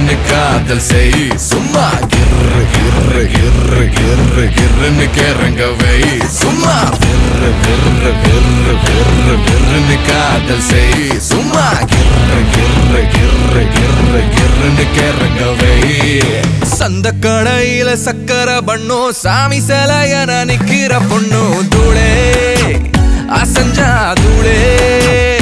கிர்னு காதல் செய் சும்மா கிர்ரு கிர்ரு கிர்ரு கிர்ரு கிர்னு கிறங்க வை சும்மா கிர்ரு கிர்ரு கிர்ரு கிர்ரு கிர்னு காதல் செய் சும்மா கிர்ரு கிர்ரு கிர்ரு கிர்ரு கிர்னு கிறங்க வை சந்த கடையில சக்கர பண்ணோ சாமி சிலையன நிக்கிற பொண்ணு தூளே அசஞ்சா தூளே